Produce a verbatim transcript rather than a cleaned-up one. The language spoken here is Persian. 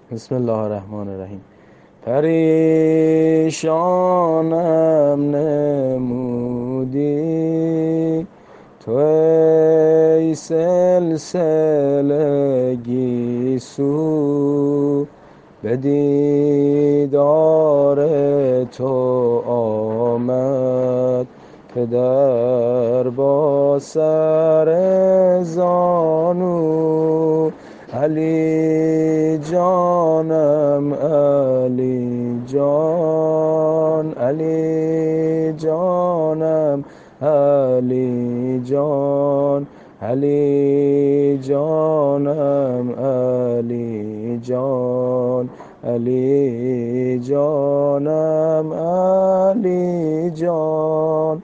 بسم الله الرحمن الرحیم. پریشانم نمودی تو ای سلسله گیسو، به دیدار تو آمد پدر با سر زانو. علی جانم علی جان، علی جانم علی جان، علی جانم علی جان، علی جانم علی جان.